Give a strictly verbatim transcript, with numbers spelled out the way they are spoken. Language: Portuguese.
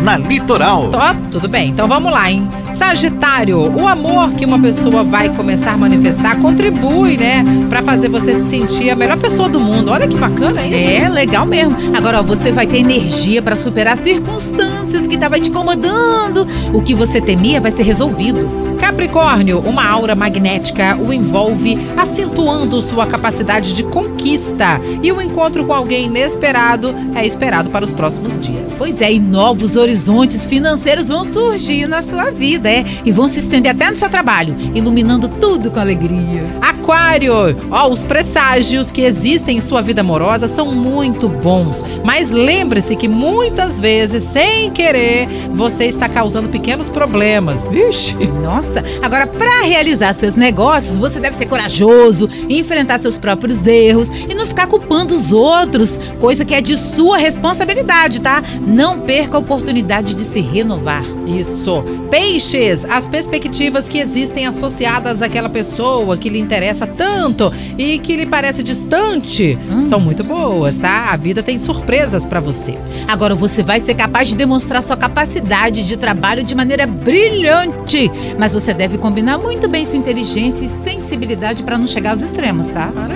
na Litoral. Tó, tudo bem, então vamos lá, hein? Sagitário, o amor que uma pessoa vai começar a manifestar contribui, né? Pra fazer você se sentir a melhor pessoa do mundo. Olha que bacana isso. É, legal mesmo. Agora, ó, você vai ter energia pra superar circunstâncias que estavam te incomodando. O que você temia vai ser resolvido. Capricórnio, uma aura magnética o envolve, acentuando sua capacidade de conquista. E o encontro com alguém inesperado é esperado para os próximos dias. Pois é, e novos horizontes financeiros vão surgir na sua vida, é? E vão se estender até no seu trabalho, iluminando tudo com alegria. Aquário, ó, os presságios que existem em sua vida amorosa são muito bons. Mas lembre-se que muitas vezes, sem querer, você está causando pequenos problemas. Vixe! Nossa, agora para realizar seus negócios, você deve ser corajoso, enfrentar seus próprios erros e não ficar culpando os outros, coisa que é de sua responsabilidade, tá? Não perca a oportunidade de se renovar. Isso. Peixes, as perspectivas que existem associadas àquela pessoa que lhe interessa tanto e que lhe parece distante hum. são muito boas, tá? A vida tem surpresas pra você. Agora você vai ser capaz de demonstrar sua capacidade de trabalho de maneira brilhante, mas você deve combinar muito bem sua inteligência e sensibilidade pra não chegar aos extremos, tá?